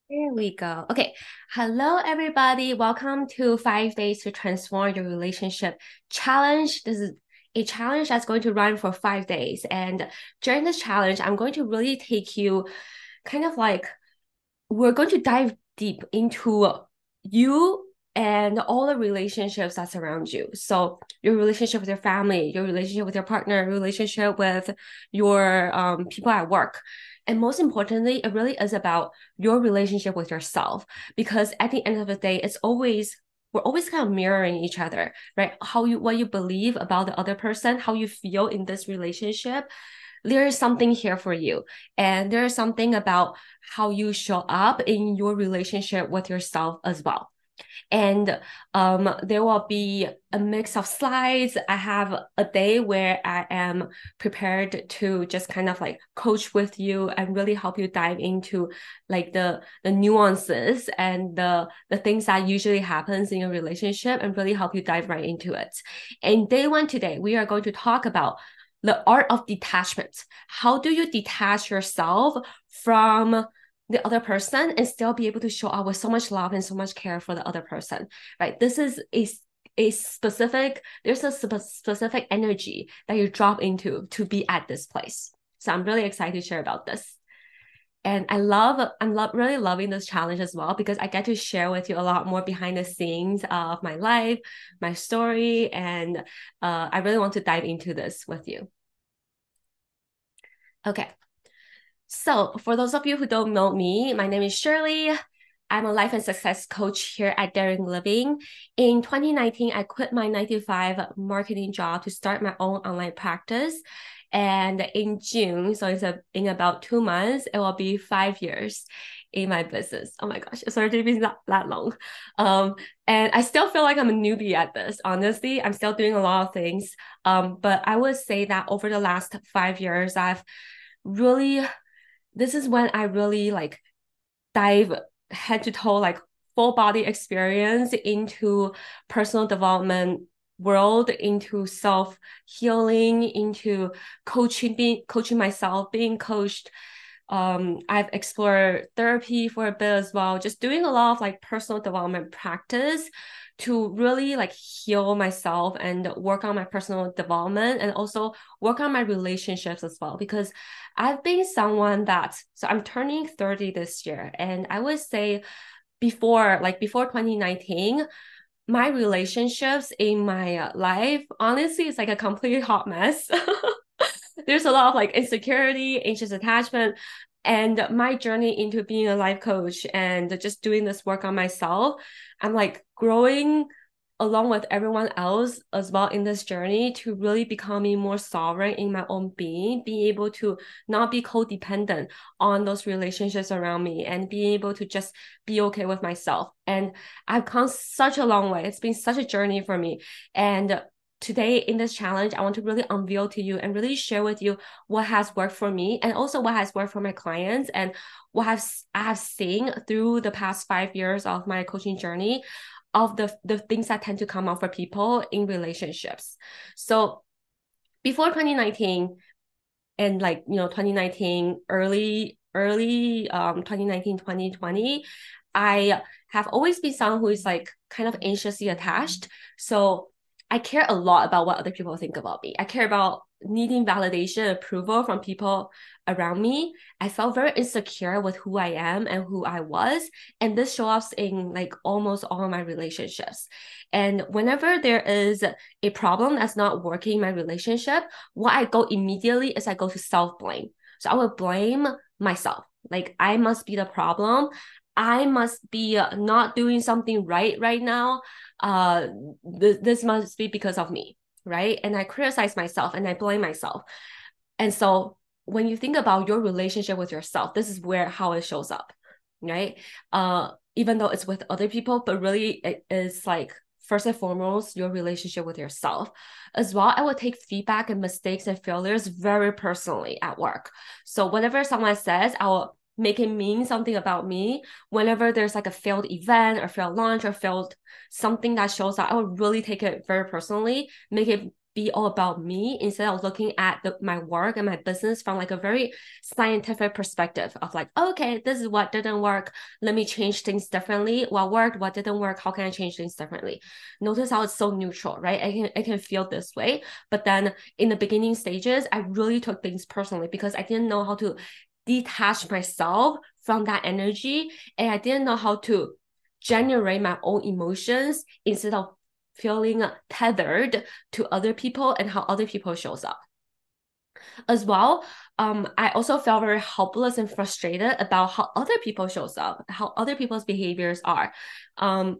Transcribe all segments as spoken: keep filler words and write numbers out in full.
There we go. Okay. Hello, everybody. Welcome to Five Days to Transform Your Relationship Challenge. This is a challenge that's going to run for five days. And during this challenge, I'm going to really take you kind of like, we're going to dive deep into you and all the relationships that surround you. So your relationship with your family, your relationship with your partner, relationship with your um, people at work. And most importantly, it really is about your relationship with yourself. Because at the end of the day, it's always we're always kind of mirroring each other, right? How you what you believe about the other person, how you feel in this relationship, there is something here for you. And there is something about how you show up in your relationship with yourself as well. And um, there will be a mix of slides. I have a day where I am prepared to just kind of like coach with you and really help you dive into like the the nuances and the the things that usually happens in a relationship and really help you dive right into it. And day one today, we are going to talk about the art of detachment. How do you detach yourself from the other person and still be able to show up with so much love and so much care for the other person, right? This is a a specific, there's a spe- specific energy that you drop into to be at this place. So I'm really excited to share about this. And I love, I'm lo- really loving this challenge as well because I get to share with you a lot more behind the scenes of my life, my story, and uh, I really want to dive into this with you. Okay. So, for those of you who don't know me, my name is Shirley. I'm a life and success coach here at Daring Living. In twenty nineteen, I quit my nine to five marketing job to start my own online practice. And in June, so it's a, in about two months, it will be five years in my business. Oh my gosh, it's already been that, that long. Um, and I still feel like I'm a newbie at this. Honestly, I'm still doing a lot of things. Um, but I would say that over the last five years, I've really this is when I really like dive head to toe, like full body experience into personal development world, into self healing, into coaching, being coaching myself, being coached. Um, I've explored therapy for a bit as well, just doing a lot of like personal development practice to really like heal myself and work on my personal development and also work on my relationships as well. Because I've been someone that, so I'm turning thirty this year. And I would say before, like before twenty nineteen, my relationships in my life, honestly, it's like a complete hot mess. There's a lot of like insecurity, anxious attachment. And my journey into being a life coach and just doing this work on myself, I'm like growing along with everyone else as well in this journey to really becoming more sovereign in my own being, being able to not be codependent on those relationships around me and being able to just be okay with myself. And I've come such a long way. It's been such a journey for me. And today in this challenge, I want to really unveil to you and really share with you what has worked for me and also what has worked for my clients and what I've, I have seen through the past five years of my coaching journey of the, the things that tend to come up for people in relationships. So before twenty nineteen and like, you know, twenty nineteen, early, early um twenty nineteen, twenty twenty, I have always been someone who is like kind of anxiously attached. So I care a lot about what other people think about me. I care about needing validation, approval from people around me. I felt very insecure with who I am and who I was. And this shows up in like almost all of my relationships. And whenever there is a problem that's not working in my relationship, what I go immediately is I go to self-blame. So I will blame myself. Like I must be the problem. I must be not doing something right right now. Uh, th- this must be because of me, right? And I criticize myself and I blame myself. And so when you think about your relationship with yourself, this is where how it shows up, right? Uh, even though it's with other people, but really it is like first and foremost your relationship with yourself. As well, I will take feedback and mistakes and failures very personally at work. So whatever someone says, I will make it mean something about me. Whenever there's like a failed event or failed launch or failed something that shows up, I will really take it very personally, make it be all about me instead of looking at the, my work and my business from like a very scientific perspective of like, okay, this is what didn't work. Let me change things differently. What worked, what didn't work, how can I change things differently? Notice how it's so neutral, right? I can, I can feel this way. But then in the beginning stages, I really took things personally because I didn't know how to detach myself from that energy. And I didn't know how to generate my own emotions instead of feeling tethered to other people and how other people shows up. As well, um, I also felt very helpless and frustrated about how other people shows up, how other people's behaviors are. Um,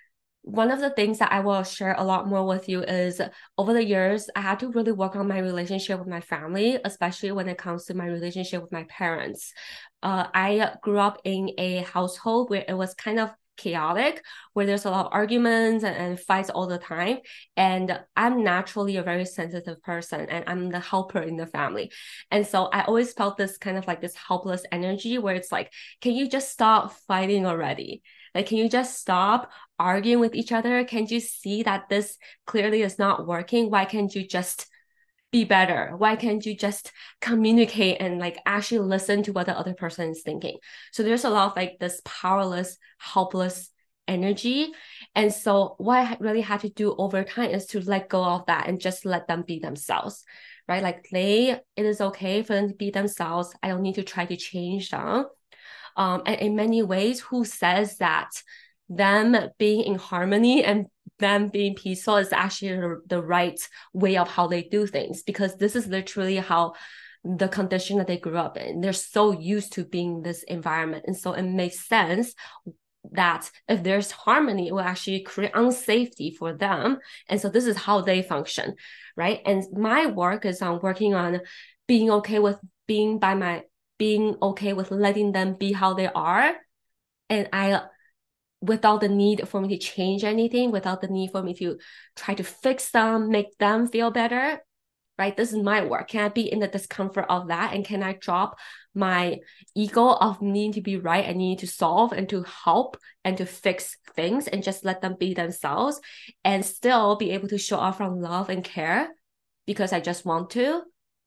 one of the things that I will share a lot more with you is over the years, I had to really work on my relationship with my family, especially when it comes to my relationship with my parents. Uh, I grew up in a household where it was kind of chaotic, where there's a lot of arguments and, and fights all the time. And I'm naturally a very sensitive person and I'm the helper in the family. And so I always felt this kind of like this helpless energy where it's like, can you just stop fighting already? Like, can you just stop arguing with each other? Can't you see that this clearly is not working? Why can't you just be better? Why can't you just communicate and like actually listen to what the other person is thinking? So there's a lot of like this powerless, helpless energy. And so what I really had to do over time is to let go of that and just let them be themselves, right? Like they, it is okay for them to be themselves. I don't need to try to change them. Um, and in many ways, who says that them being in harmony and them being peaceful is actually the, the right way of how they do things, because this is literally how the condition that they grew up in. They're so used to being in this environment. And so it makes sense that if there's harmony, it will actually create unsafety for them. And so this is how they function, right? And my work is on working on being okay with being by my, being okay with letting them be how they are. And I, without the need for me to change anything, without the need for me to try to fix them, make them feel better, right? This is my work. Can I be in the discomfort of that? And can I drop my ego of needing to be right and needing to solve and to help and to fix things and just let them be themselves and still be able to show up from love and care because I just want to?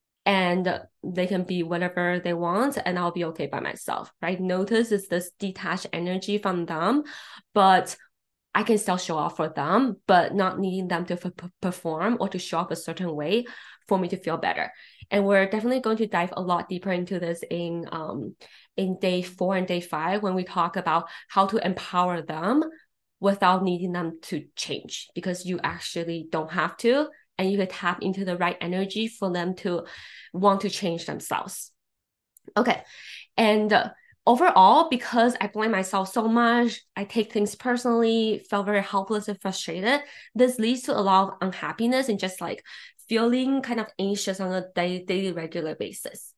And they can be whatever they want and I'll be okay by myself, right? Notice is this detached energy from them, but I can still show up for them, but not needing them to f- perform or to show up a certain way for me to feel better. And we're definitely going to dive a lot deeper into this in um in day four and day five when we talk about how to empower them without needing them to change, because you actually don't have to, and you can tap into the right energy for them to want to change themselves. Okay. And uh, overall, because I blame myself so much, I take things personally, felt very helpless and frustrated. This leads to a lot of unhappiness and just like feeling kind of anxious on a day, daily, regular basis.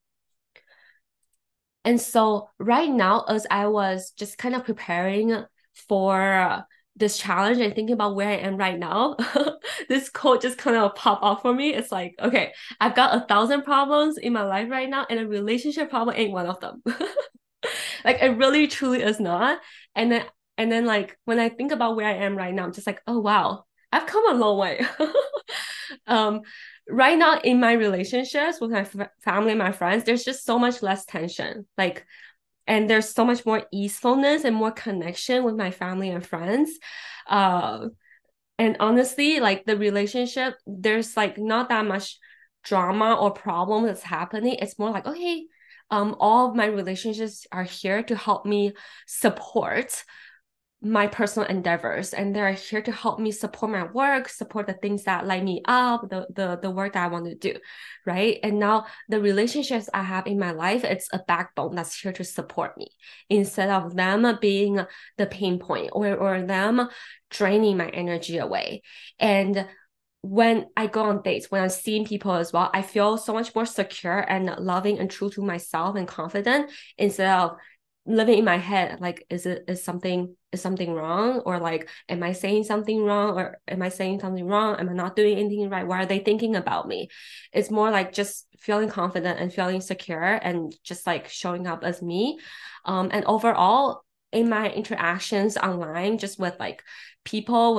And so right now, as I was just kind of preparing for this challenge and thinking about where I am right now, this quote just kind of popped up for me. It's like, okay, I've got a thousand problems in my life right now, and a relationship problem ain't one of them. Like it really truly is not. And then and then like when I think about where I am right now, I'm just like, oh wow, I've come a long way. um right now in my relationships with my f- family and my friends, there's just so much less tension. Like and there's so much more easefulness and more connection with my family and friends. Uh, and honestly, like the relationship, there's like not that much drama or problem that's happening. It's more like, okay, um, all of my relationships are here to help me support my personal endeavors, and they're here to help me support my work, support the things that light me up, the the the work that I want to do, right? And now the relationships I have in my life, it's a backbone that's here to support me instead of them being the pain point or or them draining my energy away. And when I go on dates, when I'm seeing people as well, I feel so much more secure and loving and true to myself and confident instead of living in my head like, is it is something is something wrong, or like, am I saying something wrong, or am I saying something wrong, am I not doing anything right, what are they thinking about me? It's more like just feeling confident and feeling secure and just like showing up as me. Um and overall in my interactions online, just with like people, with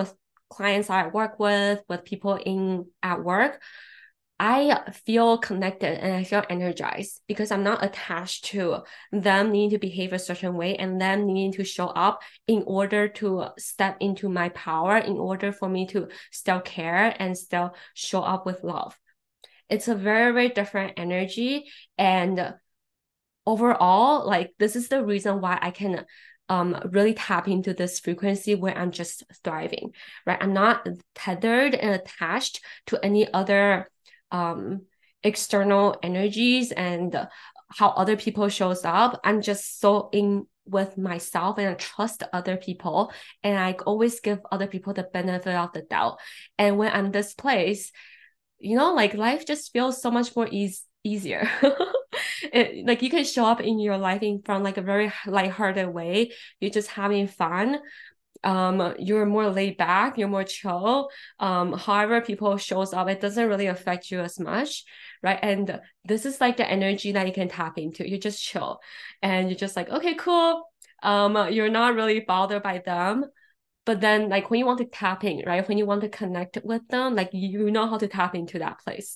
clients I work with, with people in at work, I feel connected and I feel energized because I'm not attached to them needing to behave a certain way and them needing to show up in order to step into my power, in order for me to still care and still show up with love. It's a very, very different energy. And overall, like this is the reason why I can um really tap into this frequency where I'm just thriving, right? I'm not tethered and attached to any other um external energies and how other people shows up. I'm just so in with myself and I trust other people and I always give other people the benefit of the doubt. And when I'm this place, you know, like life just feels so much more easy easier. It, like you can show up in your life in from like a very lighthearted way. You're just having fun. Um, you're more laid back, you're more chill. Um, however people shows up, it doesn't really affect you as much, right? And this is like the energy that you can tap into. You just chill and you're just like, okay, cool. Um, you're not really bothered by them. But then like when you want to tap in, right? When you want to connect with them, like you know how to tap into that place.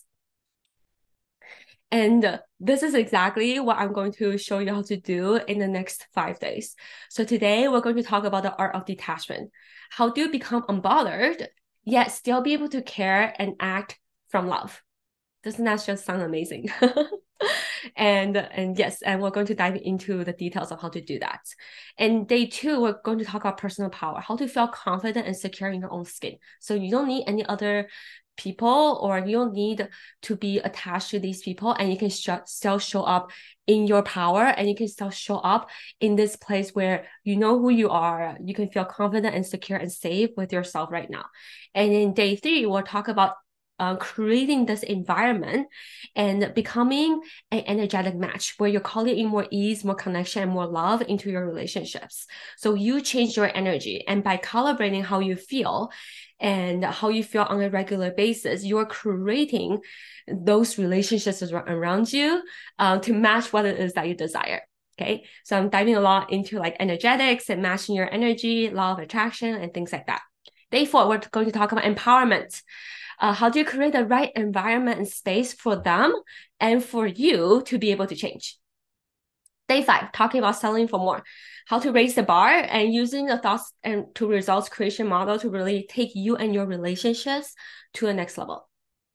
And this is exactly what I'm going to show you how to do in the next five days. So today we're going to talk about the art of detachment. How do you become unbothered, yet still be able to care and act from love? Doesn't that just sound amazing? and and yes, and we're going to dive into the details of how to do that. And day two, we're going to talk about personal power, how to feel confident and secure in your own skin. So you don't need any other people or you don't need to be attached to these people and you can sh- still show up in your power and you can still show up in this place where you know who you are. You can feel confident and secure and safe with yourself right now. And in day three, we'll talk about Uh, creating this environment and becoming an energetic match where you're calling in more ease, more connection, and more love into your relationships. So you change your energy, and by calibrating how you feel and how you feel on a regular basis, you're creating those relationships around you uh, to match what it is that you desire. Okay, so I'm diving a lot into like energetics and matching your energy, law of attraction, and things like that. Day four, we're going to talk about empowerment. Uh, how do you create the right environment and space for them and for you to be able to change? Day five, talking about selling for more. How to raise the bar and using the thoughts and to results creation model to really take you and your relationships to a next level.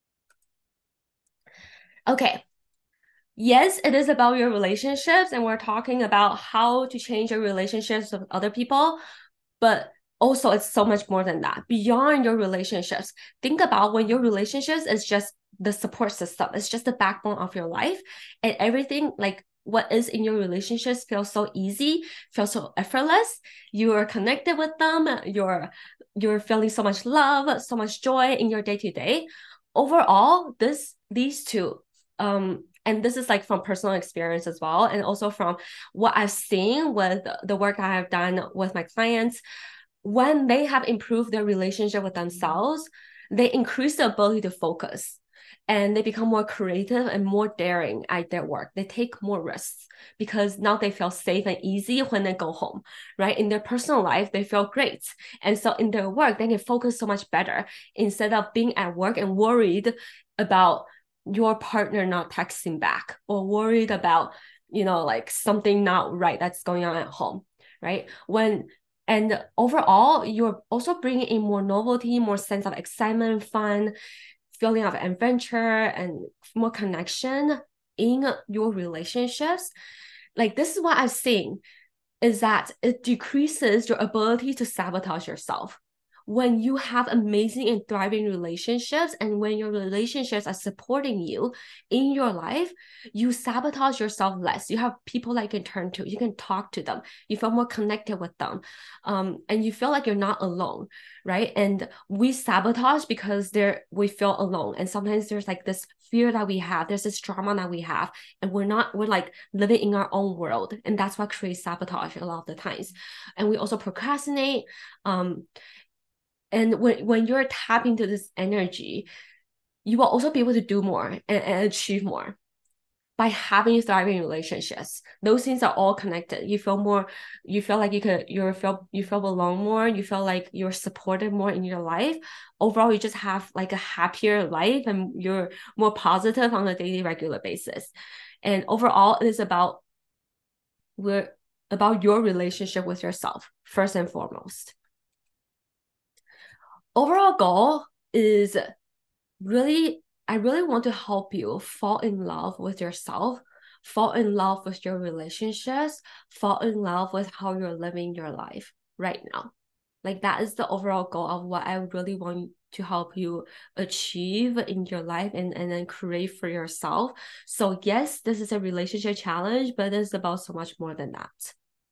Okay. Yes, it is about your relationships, and we're talking about how to change your relationships with other people, but also it's so much more than that. Beyond your relationships, think about when your relationships is just the support system, it's just the backbone of your life, and everything like what is in your relationships feels so easy, feels so effortless. You are connected with them, you're you're feeling so much love, so much joy in your day-to-day. Overall, this these two um and this is like from personal experience as well, and also from what I've seen with the work I have done with my clients. When they have improved their relationship with themselves, they increase the ability to focus and they become more creative and more daring at their work. They take more risks because now they feel safe and easy when they go home, right? In their personal life, they feel great. And so in their work, they can focus so much better instead of being at work and worried about your partner not texting back or worried about, you know, like something not right that's going on at home, right? When and overall, you're also bringing in more novelty, more sense of excitement, fun, feeling of adventure, and more connection in your relationships. Like this is what I've seen is that it decreases your ability to sabotage yourself. When you have amazing and thriving relationships and when your relationships are supporting you in your life, you sabotage yourself less. You have people that you can turn to. You can talk to them. You feel more connected with them. Um, and you feel like you're not alone, right? And we sabotage because there we feel alone. And sometimes there's like this fear that we have. There's this drama that we have. And we're not, we're like living in our own world. And that's what creates sabotage a lot of the times. And we also procrastinate. Um, and when, when you're tapping into this energy, you will also be able to do more and, and achieve more. by having thriving relationships. Those things are all connected. You feel more, you feel like you could, you feel, you feel belong more. You feel like you're supported more in your life. Overall, you just have like a happier life and you're more positive on a daily, regular basis. And overall, it is about, we're about your relationship with yourself, first and foremost. Overall goal is really, I really want to help you fall in love with yourself, fall in love with your relationships, fall in love with how you're living your life right now. Like that is the overall goal of what I really want to help you achieve in your life and, and then create for yourself. So yes, this is a relationship challenge, but it's about so much more than that.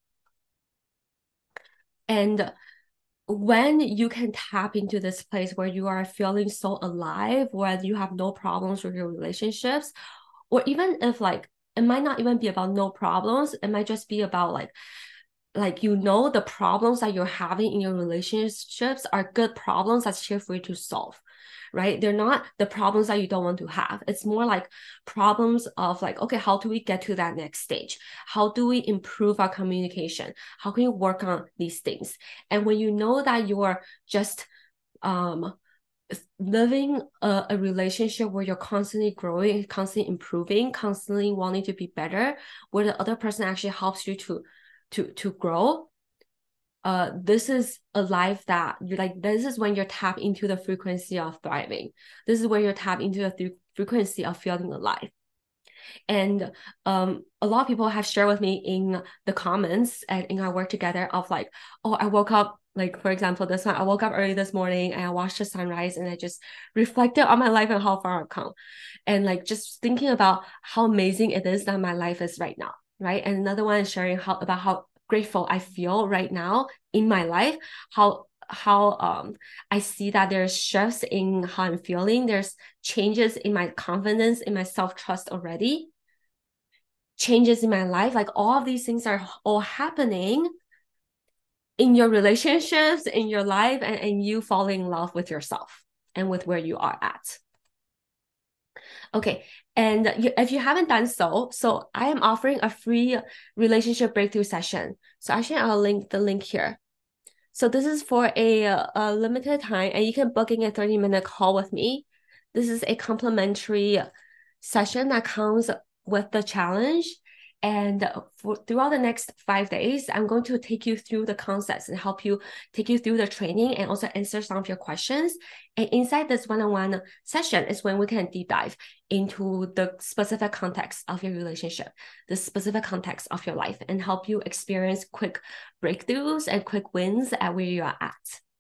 And when you can tap into this place where you are feeling so alive, where you have no problems with your relationships, or even if like, it might not even be about no problems, it might just be about like, like, you know, the problems that you're having in your relationships are good problems that's here for you to solve, right? They're not the problems that you don't want to have. It's more like problems of like, okay, how do we get to that next stage? How do we improve our communication? How can you work on these things? And when you know that you're just um, living a, a relationship where you're constantly growing, constantly improving, constantly wanting to be better, where the other person actually helps you to to to grow, uh this is a life that you're like, this is when you're tapped into the frequency of thriving. This is where you're tapped into the th- frequency of feeling alive. And um a lot of people have shared with me in the comments and in our work together of like, oh, I woke up, like for example this one, I woke up early this morning and I watched the sunrise and I just reflected on my life and how far I've come, and like just thinking about how amazing it is that my life is right now, right? And another one is sharing how about how grateful I feel right now in my life, how how um I see that there's shifts in how I'm feeling, there's changes in my confidence, in my self-trust already, changes in my life. Like all of these things are all happening in your relationships, in your life, and, and you falling in love with yourself and with where you are at. Okay, and you, if you haven't done so, so I am offering a free relationship breakthrough session. So actually, I'll link the link here. So this is for a, a limited time, and you can book in a thirty minute call with me. This is a complimentary session that comes with the challenge. And for throughout the next five days, I'm going to take you through the concepts and help you take you through the training and also answer some of your questions. And inside this one-on-one session is when we can deep dive into the specific context of your relationship, the specific context of your life, and help you experience quick breakthroughs and quick wins at where you are at.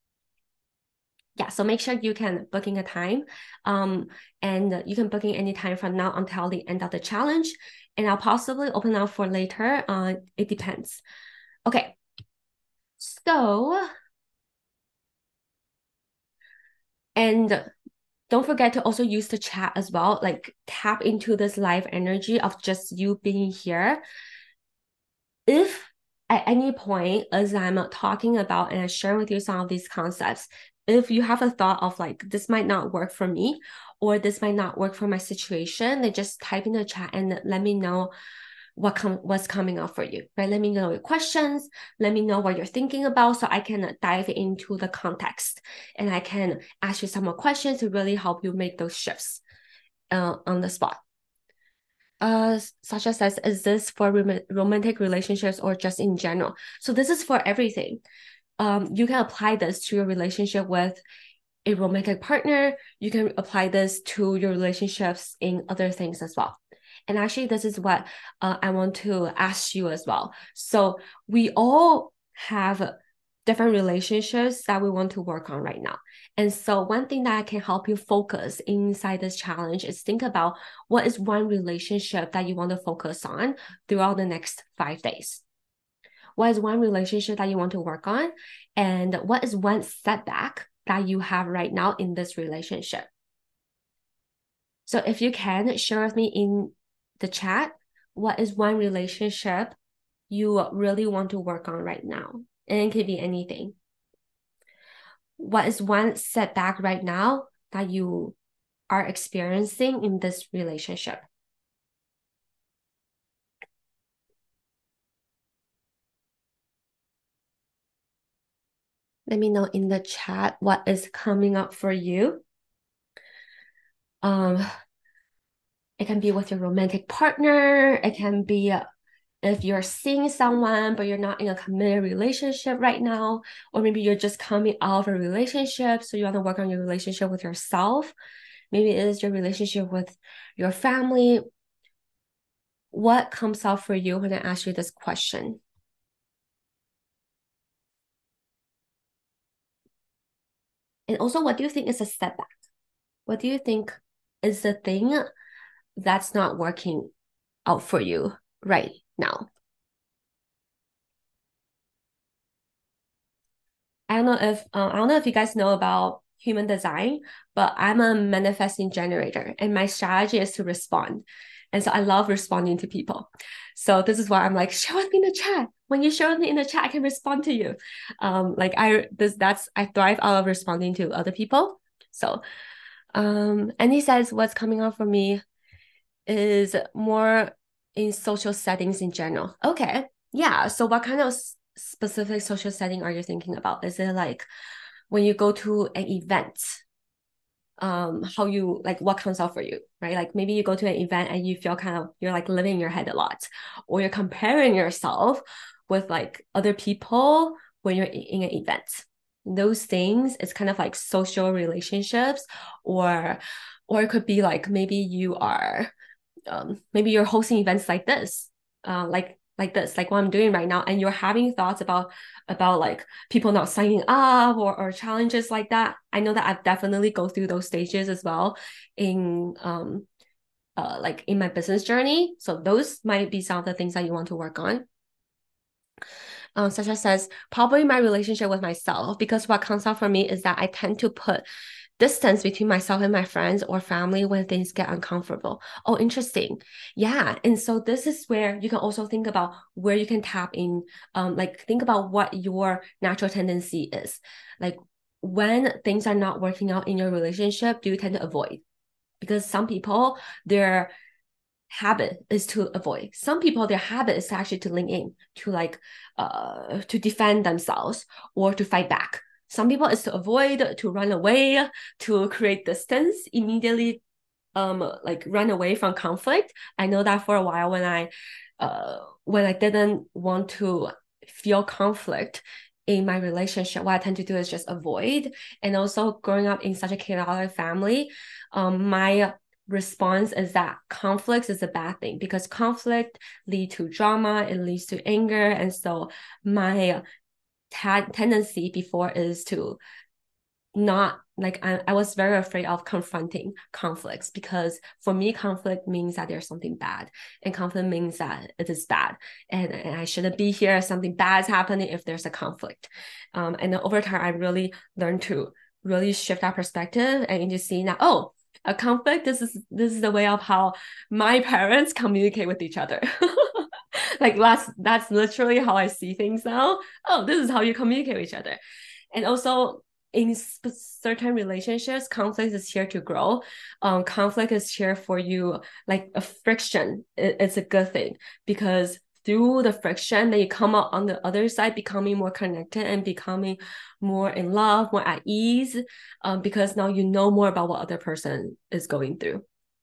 Yeah, so make sure you can book in a time, um, and you can book in any time from now until the end of the challenge, and I'll possibly open up for later. Uh, it depends. Okay, so, and don't forget to also use the chat as well, like tap into this live energy of just you being here. If at any point, as I'm talking about and I share with you some of these concepts, if you have a thought of like, this might not work for me, or this might not work for my situation, then just type in the chat and let me know what com what's coming up for you, right? Let me know your questions. Let me know what you're thinking about so I can dive into the context and I can ask you some more questions to really help you make those shifts uh, on the spot. Uh, Sasha says, is this for rom romantic relationships or just in general? So this is for everything. Um, you can apply this to your relationship with a romantic partner. You can apply this to your relationships in other things as well. And actually, this is what uh, I want to ask you as well. So we all have different relationships that we want to work on right now. And so one thing that can help you focus inside this challenge is think about what is one relationship that you want to focus on throughout the next five days. What is one relationship that you want to work on? And what is one setback that you have right now in this relationship? So if you can, share with me in the chat, what is one relationship you really want to work on right now? And it could be anything. What is one setback right now that you are experiencing in this relationship? Let me know in the chat what is coming up for you. Um, it can be with your romantic partner. It can be if you're seeing someone, but you're not in a committed relationship right now, or maybe you're just coming out of a relationship, so you want to work on your relationship with yourself. Maybe it is your relationship with your family. What comes out for you when I ask you this question? And also, what do you think is a setback? What do you think is the thing that's not working out for you right now? I don't know if uh, I don't know if you guys know about human design, but I'm a manifesting generator, and my strategy is to respond. And so I love responding to people. So this is why I'm like, share with me in the chat. When you share with me in the chat, I can respond to you. Um, like I this that's I thrive out of responding to other people. So um, and he says what's coming up for me is more in social settings in general. Okay. Yeah. So what kind of specific social setting are you thinking about? Is it like when you go to an event, um, how you like what comes out for you, right? Like maybe you go to an event and you feel kind of you're like living in your head a lot, or you're comparing yourself with like other people when you're in an event. Those things, it's kind of like social relationships, or or it could be like maybe you are um, maybe you're hosting events like this, uh, like like this, like what I'm doing right now, and you're having thoughts about about like people not signing up or or challenges like that. I know that I've definitely go through those stages as well in um uh like in my business journey. So those might be some of the things that you want to work on. Um, Sasha says, probably my relationship with myself, because what comes out for me is that I tend to put distance between myself and my friends or family when things get uncomfortable. Oh, interesting. Yeah. And so this is where you can also think about where you can tap in. Um, like think about what your natural tendency is. Like when things are not working out in your relationship, do you tend to avoid? Because some people, their habit is to avoid. Some people, their habit is actually to lean in, to like uh to defend themselves or to fight back. Some people is to avoid, to run away, to create distance, immediately um like run away from conflict. I know that for a while when I uh when I didn't want to feel conflict in my relationship, what I tend to do is just avoid. And also growing up in such a chaotic family, um my response is that conflict is a bad thing, because conflict leads to drama, it leads to anger. And so my t- tendency before is to not like I, I was very afraid of confronting conflicts, because for me conflict means that there's something bad, and conflict means that it is bad, and, and I shouldn't be here. Something bad is happening if there's a conflict. Um, and then over time I really learned to really shift that perspective and into seeing that, oh, a conflict, this is this is the way of how my parents communicate with each other. Like that's that's literally how I see things now. Oh, this is how you communicate with each other. And also in certain relationships, conflict is here to grow. Um, conflict is here for you, like a friction. It, it's a good thing, because through the friction, then you come out on the other side becoming more connected and becoming more in love, more at ease, um, because now you know more about what other person is going through.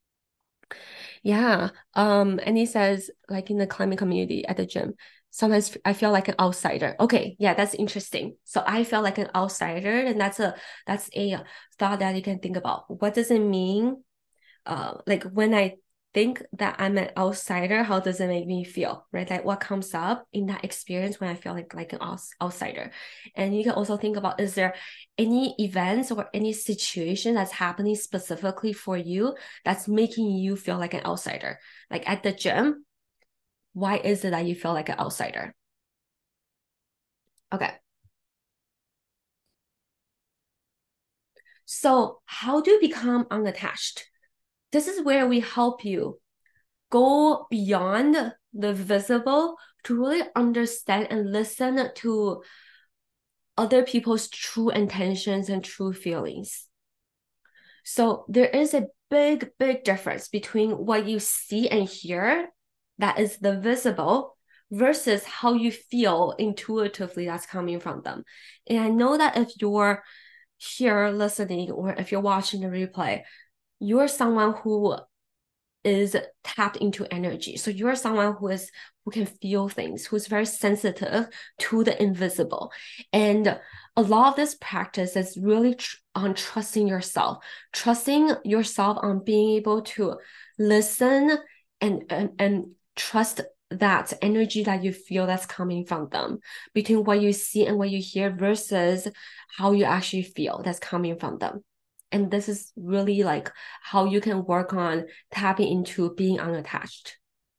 Yeah. Um, and he says, like in the climbing community at the gym, sometimes I feel like an outsider. Okay, yeah, that's interesting. So I feel like an outsider, and that's a that's a thought that you can think about. What does it mean? Uh, like when I think that I'm an outsider, how does it make me feel, right? Like what comes up in that experience when I feel like like an outs- outsider. And you can also think about, is there any events or any situation that's happening specifically for you that's making you feel like an outsider? Like at the gym, why is it that you feel like an outsider? Okay. So how do you become unattached? This is where we help you go beyond the visible to really understand and listen to other people's true intentions and true feelings. So there is a big, big difference between what you see and hear, that is the visible, versus how you feel intuitively that's coming from them. And I know that if you're here listening or if you're watching the replay, you're someone who is tapped into energy. So you're someone who is who can feel things, who's very sensitive to the invisible. And a lot of this practice is really tr- on trusting yourself, trusting yourself on being able to listen and, and, and trust that energy that you feel that's coming from them, between what you see and what you hear versus how you actually feel that's coming from them. And this is really like how you can work on tapping into being unattached.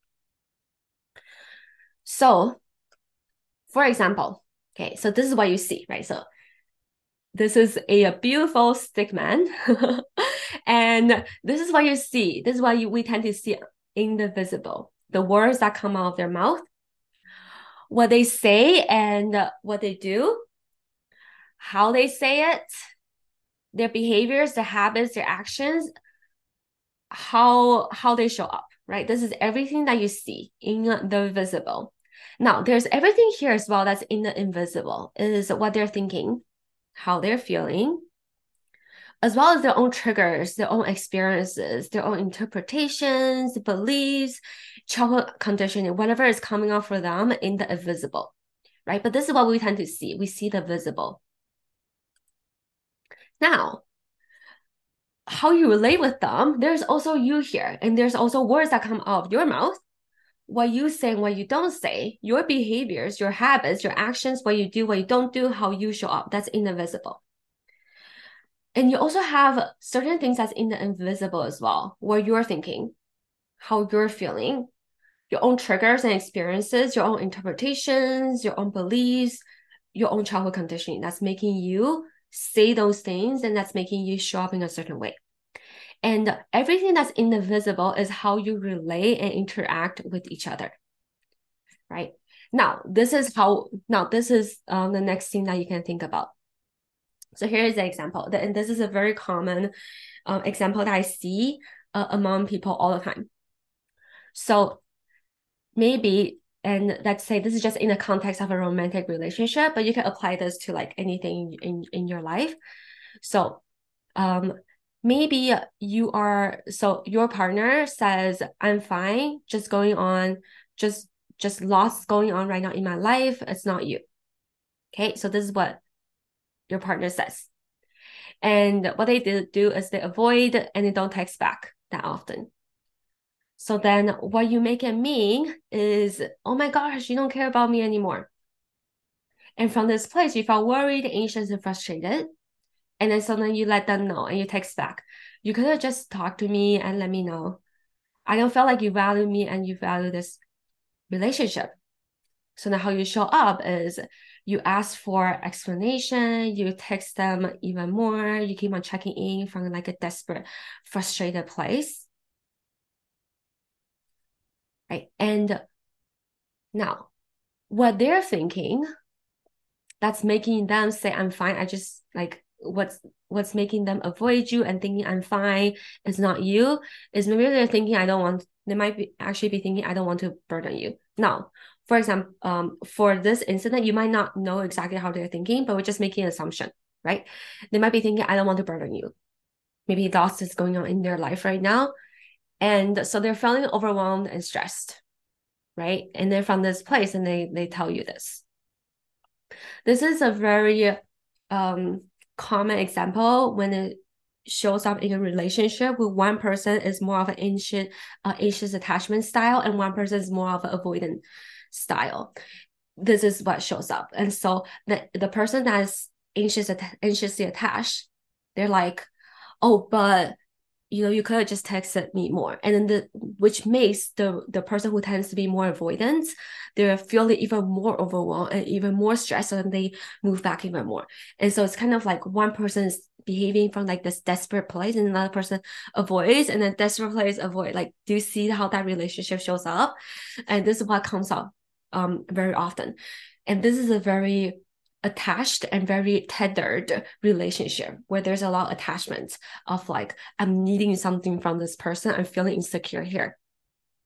So, for example, okay, so this is what you see, right? So this is a, a beautiful stick man. And this is what you see. This is what you, we tend to see in the visible. The words that come out of their mouth, what they say and what they do, how they say it, their behaviors, their habits, their actions, how how they show up, right? This is everything that you see in the visible. Now, there's everything here as well that's in the invisible. It is what they're thinking, how they're feeling, as well as their own triggers, their own experiences, their own interpretations, beliefs, childhood conditioning, whatever is coming up for them in the invisible, right? But this is what we tend to see. We see the visible. Now, how you relate with them, there's also you here, and there's also words that come out of your mouth, what you say and what you don't say, your behaviors, your habits, your actions, what you do, what you don't do, how you show up. That's in the visible. And you also have certain things that's in the invisible as well, where you're thinking, how you're feeling, your own triggers and experiences, your own interpretations, your own beliefs, your own childhood conditioning that's making you say those things, and that's making you show up in a certain way. And everything that's in the visible is how you relate and interact with each other, right? Now, this is how, now this is um, the next thing that you can think about. So here is the example, and this is a very common uh, example that I see uh, among people all the time. So maybe, and let's say this is just in the context of a romantic relationship, but you can apply this to like anything in, in your life. So um, maybe you are, so your partner says, I'm fine, just going on, just, just lots going on right now in my life. It's not you. Okay. So this is what your partner says. And what they do is they avoid and they don't text back that often. So then what you make it mean is, oh my gosh, you don't care about me anymore. And from this place, you felt worried, anxious, and frustrated. And then suddenly you let them know and you text back. You could have just talked to me and let me know. I don't feel like you value me and you value this relationship. So now how you show up is you ask for explanation, you text them even more, you keep on checking in from like a desperate, frustrated place. Right? And now what they're thinking that's making them say, I'm fine. I just like what's what's making them avoid you and thinking I'm fine is not you, is maybe they're thinking I don't want, they might be actually be thinking I don't want to burden you. Now, for example, um, for this incident, you might not know exactly how they're thinking, but we're just making an assumption, right? They might be thinking, I don't want to burden you. Maybe lots is going on in their life right now. And so they're feeling overwhelmed and stressed, right? And they're from this place and they they tell you this. This is a very um, common example when it shows up in a relationship with one person is more of an anxious, uh, anxious attachment style and one person is more of an avoidant style. This is what shows up. And so the, the person that's anxious, anxiously attached, they're like, oh, but you know, you could have just texted me more. And then the, which makes the, the person who tends to be more avoidant, they're feeling even more overwhelmed and even more stressed, and they move back even more. And so it's kind of like one person is behaving from like this desperate place and another person avoids, and then desperate place avoid. Like, do you see how that relationship shows up? And this is what comes up um very often. And this is a very attached and very tethered relationship where there's a lot of attachment of like, I'm needing something from this person. I'm feeling insecure here.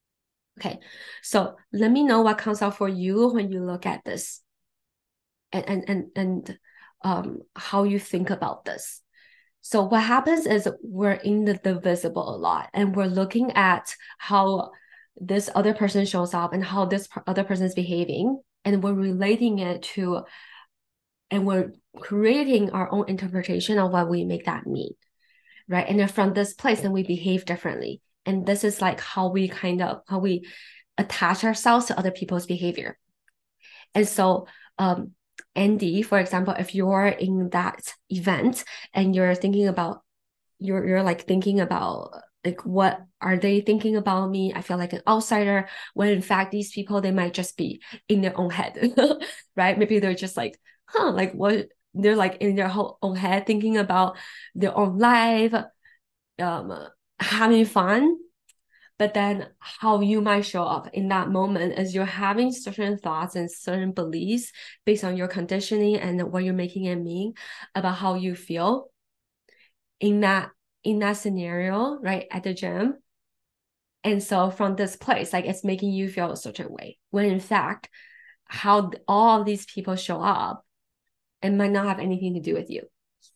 Okay, so let me know what comes out for you when you look at this and and and, and um how you think about this. So what happens is we're in the, the visible a lot, and we're looking at how this other person shows up and how this other person is behaving, and we're relating it to, and we're creating our own interpretation of what we make that mean, right? And then from this place, then we behave differently. And this is like how we kind of, how we attach ourselves to other people's behavior. And so, um, Andy, for example, if you're in that event and you're thinking about, you're you're like thinking about like, what are they thinking about me? I feel like an outsider, when in fact these people, they might just be in their own head, right? Maybe they're just like, huh, like what, they're like in their whole own head thinking about their own life, um, having fun. But then how you might show up in that moment is you're having certain thoughts and certain beliefs based on your conditioning and what you're making it mean about how you feel in that in that scenario, right, at the gym. And so from this place, like it's making you feel a certain way, when in fact, how all of these people show up, it might not have anything to do with you.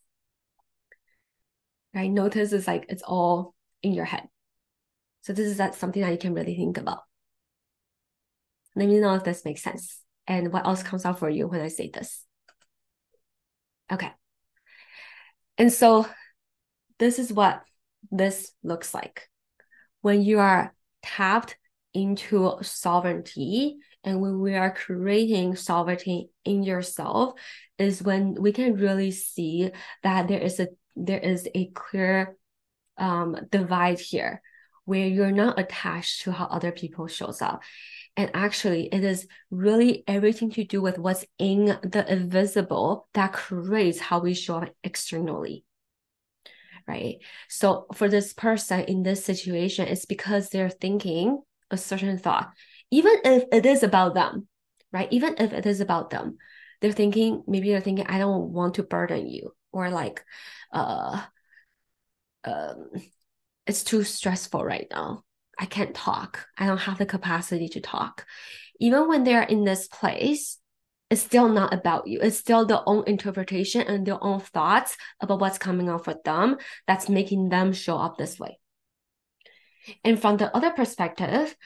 Right? Notice it's like it's all in your head. So this is that something that you can really think about. Let me know if this makes sense and what else comes out for you when I say this. Okay. And so this is what this looks like. When you are tapped into sovereignty and when we are creating sovereignty in yourself, is when we can really see that there is a there is a clear um, divide here, where you're not attached to how other people shows up. And actually, it is really everything to do with what's in the invisible that creates how we show up externally. Right? So for this person in this situation, it's because they're thinking a certain thought, even if it is about them, right? Even if it is about them, they're thinking, maybe they're thinking, I don't want to burden you, or like, uh, um, it's too stressful right now. I can't talk. I don't have the capacity to talk. Even when they're in this place, it's still not about you. It's still their own interpretation and their own thoughts about what's coming out for them that's making them show up this way. And from the other perspective,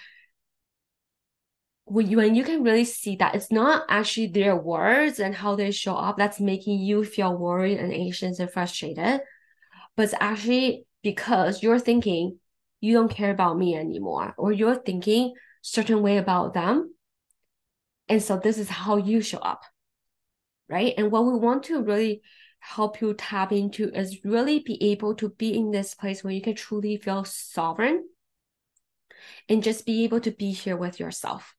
when you, when you can really see that it's not actually their words and how they show up that's making you feel worried and anxious and frustrated, but it's actually because you're thinking you don't care about me anymore, or you're thinking certain way about them. And so this is how you show up, right? And what we want to really help you tap into is really be able to be in this place where you can truly feel sovereign and just be able to be here with yourself.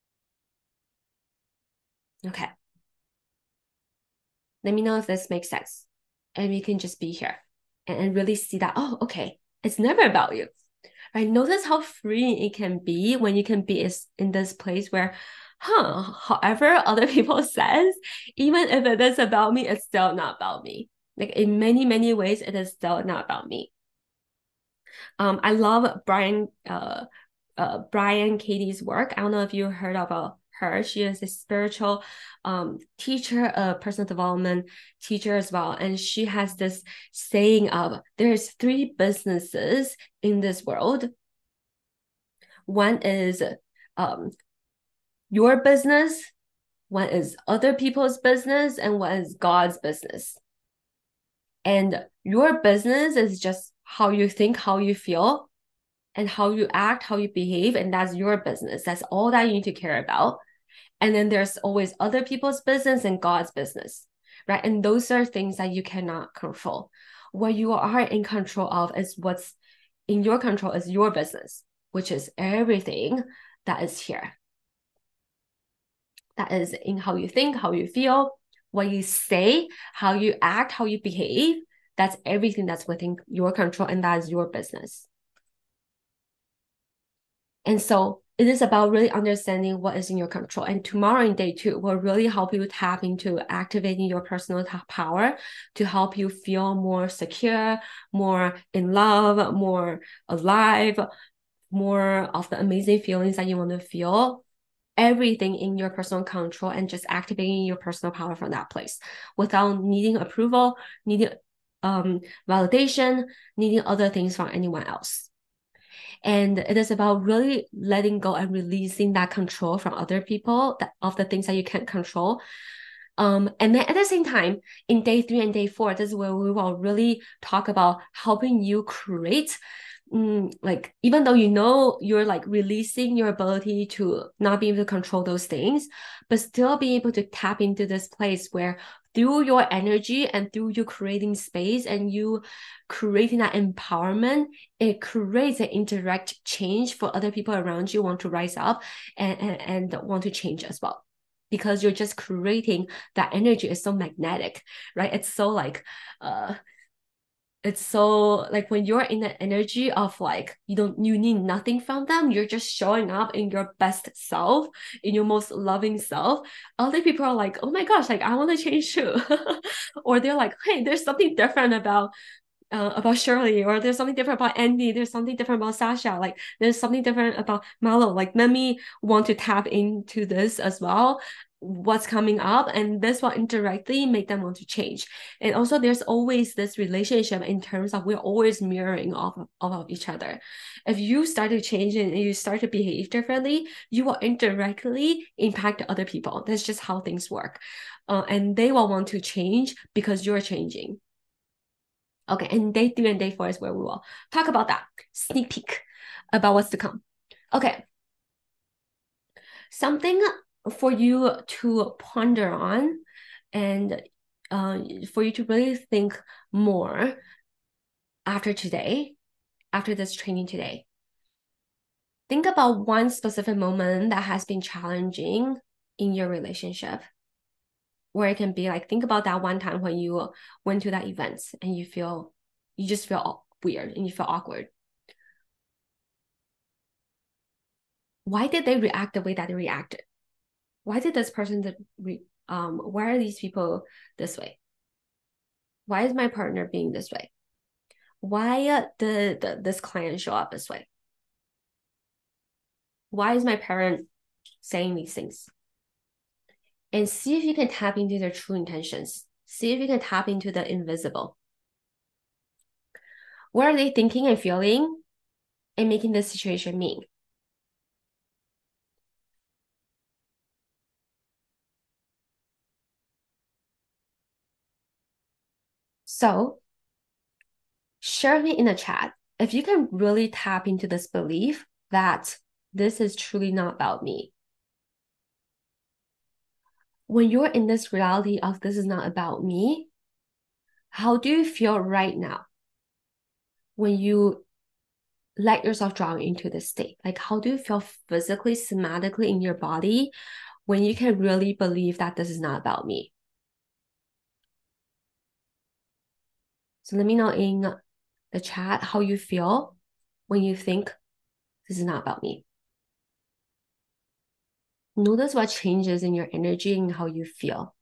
Okay. Let me know if this makes sense. And we can just be here and, and really see that, oh, okay, it's never about you. Right? Notice how freeing it can be when you can be in this place where, huh, however other people says, even if it is about me, it's still not about me. Like in many, many ways, it is still not about me. Um, I love Brian, uh, uh, Byron Katie's work. I don't know if you heard about her. She is a spiritual um, teacher, a personal development teacher as well. And she has this saying of, there's three businesses in this world. One is um, your business, one is other people's business, and one is God's business. And your business is just how you think, how you feel, and how you act, how you behave, and that's your business. That's all that you need to care about. And then there's always other people's business and God's business, right? And those are things that you cannot control. What you are in control of is what's in your control is your business, which is everything that is here. That is in how you think, how you feel, what you say, how you act, how you behave. That's everything that's within your control, and that is your business. And so it is about really understanding what is in your control. And tomorrow in day two will really help you tap into activating your personal power to help you feel more secure, more in love, more alive, more of the amazing feelings that you want to feel, everything in your personal control, and just activating your personal power from that place without needing approval, needing um validation, needing other things from anyone else. And it is about really letting go and releasing that control from other people, that, of the things that you can't control. Um, and then at the same time, in day three and day four, this is where we will really talk about helping you create, mm, like, even though you know you're like releasing your ability to not be able to control those things, but still be able to tap into this place where through your energy and through you creating space and you creating that empowerment, it creates an indirect change for other people around you want to rise up and, and, and want to change as well. Because you're just creating that energy is so magnetic, right? It's so like, uh, it's so like when you're in the energy of like, you don't, you need nothing from them. You're just showing up in your best self, in your most loving self. Other people are like, oh my gosh, like I want to change too. Or they're like, hey, there's something different about uh, about Shirley, or there's something different about Andy, there's something different about Sasha, like there's something different about Malo. Like let me want to tap into this as well, what's coming up, and this will indirectly make them want to change. And also there's always this relationship in terms of we're always mirroring off of, off of each other. If you start to change and you start to behave differently, you will indirectly impact other people. That's just how things work. Uh, and they will want to change because you're changing. Okay, and day three and day four is where we will talk about that. Sneak peek about what's to come. Okay. Something for you to ponder on and uh, for you to really think more after today, after this training today. Think about one specific moment that has been challenging in your relationship. Or it can be like, think about that one time when you went to that event and you feel, you just feel weird and you feel awkward. Why did they react the way that they reacted? Why did this person, re- um, why are these people this way? Why is my partner being this way? Why uh, did the, this client show up this way? Why is my parent saying these things? And see if you can tap into their true intentions. See if you can tap into the invisible. What are they thinking and feeling and making this situation mean? So share me in the chat if you can really tap into this belief that this is truly not about me. When you're in this reality of this is not about me, how do you feel right now when you let yourself drown into this state? Like, how do you feel physically, somatically in your body when you can really believe that this is not about me? So let me know in the chat how you feel when you think this is not about me. Notice what changes in your energy and how you feel.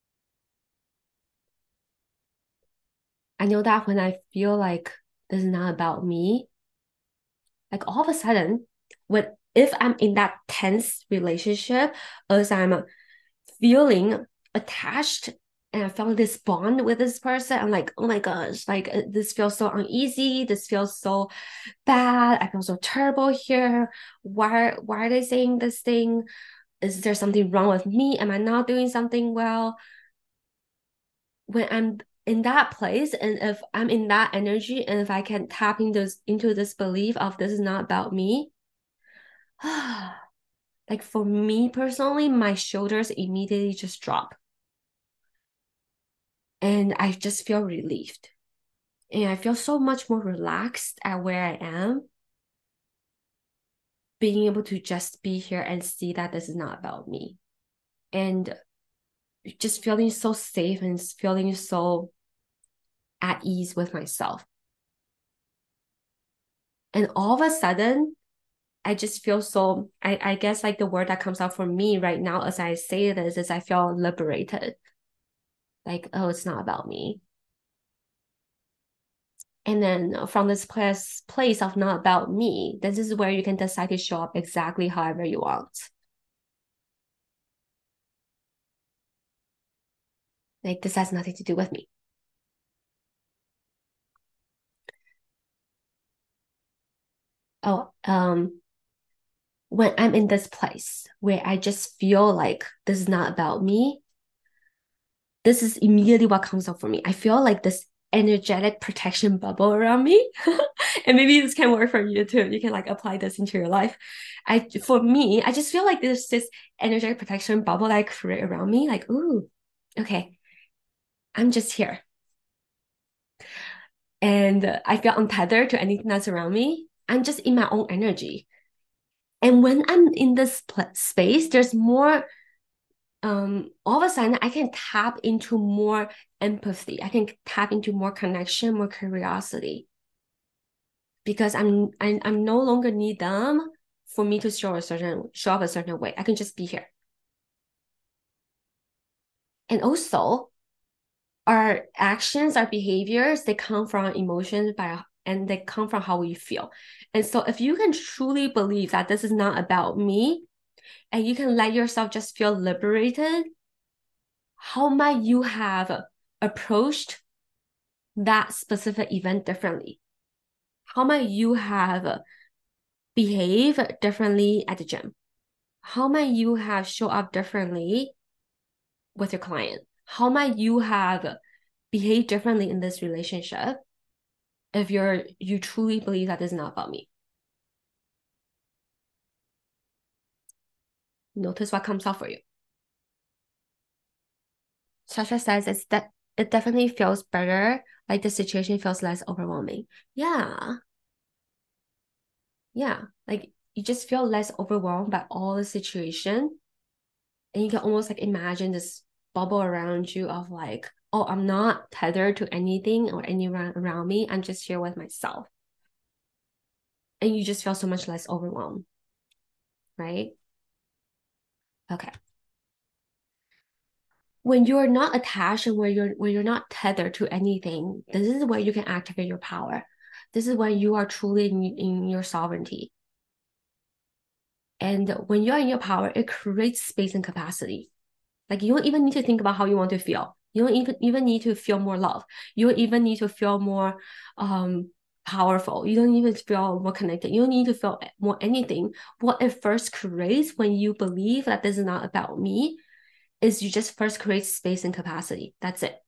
I know that when I feel like this is not about me, like all of a sudden, when if I'm in that tense relationship, as I'm feeling attached and I felt this bond with this person, I'm like, oh my gosh, like uh, this feels so uneasy. This feels so bad. I feel so terrible here. Why, why are they saying this thing? Is there something wrong with me? Am I not doing something well? When I'm in that place, and if I'm in that energy, and if I can tap into this, into this belief of this is not about me, like for me personally, my shoulders immediately just drop. And I just feel relieved. And I feel so much more relaxed at where I am. Being able to just be here and see that this is not about me. And just feeling so safe and feeling so at ease with myself. And all of a sudden, I just feel so, I, I guess like the word that comes out for me right now as I say this is I feel liberated. Like, oh, it's not about me. And then from this place, place of not about me, this is where you can decide to show up exactly however you want. Like, this has nothing to do with me. Oh, um, when I'm in this place where I just feel like this is not about me, this is immediately what comes up for me. I feel like this energetic protection bubble around me. And maybe this can work for you too. You can like apply this into your life. I for me, I just feel like there's this energetic protection bubble that I create around me. Like, ooh, okay, I'm just here. And I feel untethered to anything that's around me. I'm just in my own energy. And when I'm in this space, there's more um all of a sudden I can tap into more empathy. I can tap into more connection, more curiosity. Because I'm I, I'm no longer need them for me to show a certain show up a certain way. I can just be here. And also our actions, our behaviors, they come from emotions by and they come from how we feel. And so if you can truly believe that this is not about me and you can let yourself just feel liberated, how might you have approached that specific event differently? How might you have behaved differently at the gym? How might you have show up differently with your client? How might you have behaved differently in this relationship if you're you truly believe that this is not about me? Notice what comes up for you. Sasha says it's that it definitely feels better, like the situation feels less overwhelming. Yeah. Yeah. Like you just feel less overwhelmed by all the situation. And you can almost like imagine this bubble around you of like, oh, I'm not tethered to anything or anyone around me. I'm just here with myself. And you just feel so much less overwhelmed, right? Okay. When you're not attached and where you're when you're not tethered to anything, this is where you can activate your power. This is when you are truly in, in your sovereignty. And when you're in your power, it creates space and capacity. Like you don't even need to think about how you want to feel. You don't even even need to feel more love. You don't even need to feel more um powerful. You don't even feel more connected. You don't need to feel more anything. What it first creates when you believe that this is not about me is you just first create space and capacity. That's it.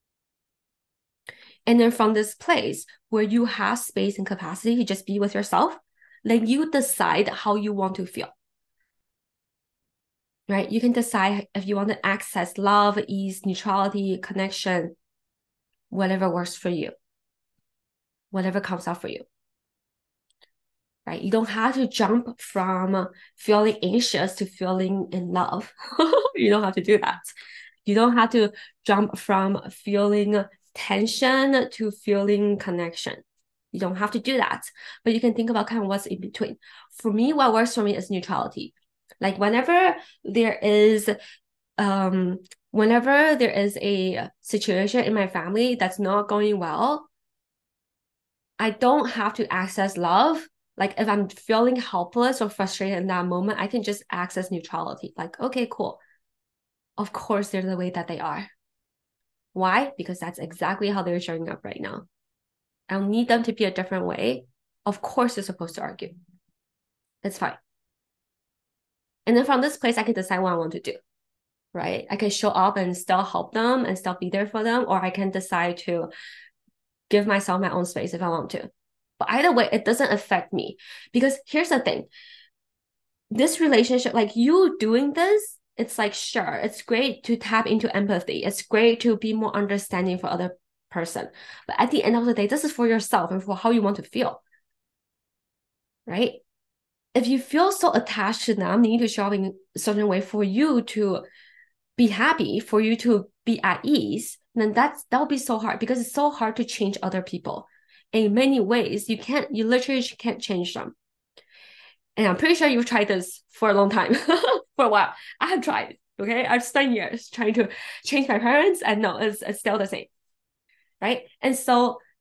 And then from this place where you have space and capacity to just be with yourself, then you decide how you want to feel. Right? You can decide if you want to access love, ease, neutrality, connection, whatever works for you, whatever comes out for you. Right? You don't have to jump from feeling anxious to feeling in love. You don't have to do that. You don't have to jump from feeling tension to feeling connection. You don't have to do that. But you can think about kind of what's in between. For me, what works for me is neutrality. Like whenever there is um whenever there is a situation in my family that's not going well, I don't have to access love. Like if I'm feeling helpless or frustrated in that moment, I can just access neutrality. Like, okay, cool. Of course, they're the way that they are. Why? Because that's exactly how they're showing up right now. I don't need them to be a different way. Of course, you're supposed to argue. It's fine. And then from this place, I can decide what I want to do, right? I can show up and still help them and still be there for them, or I can decide to give myself my own space if I want to. But either way, it doesn't affect me. Because here's the thing. This relationship, like you doing this, it's like, sure, it's great to tap into empathy. It's great to be more understanding for other person. But at the end of the day, this is for yourself and for how you want to feel, right? If you feel so attached to them, you need to show up in a certain way for you to be happy, for you to be at ease, then that's that will be so hard because it's so hard to change other people. In many ways, you can't, you literally can't change them. And I'm pretty sure you've tried this for a long time, for a while. I have tried, okay? I've spent years trying to change my parents, and no, it's, it's still the same, right? And so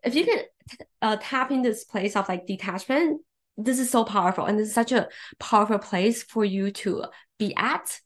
if you can uh, tap in this place of like detachment, this is so powerful. And this is such a powerful place for you to be at.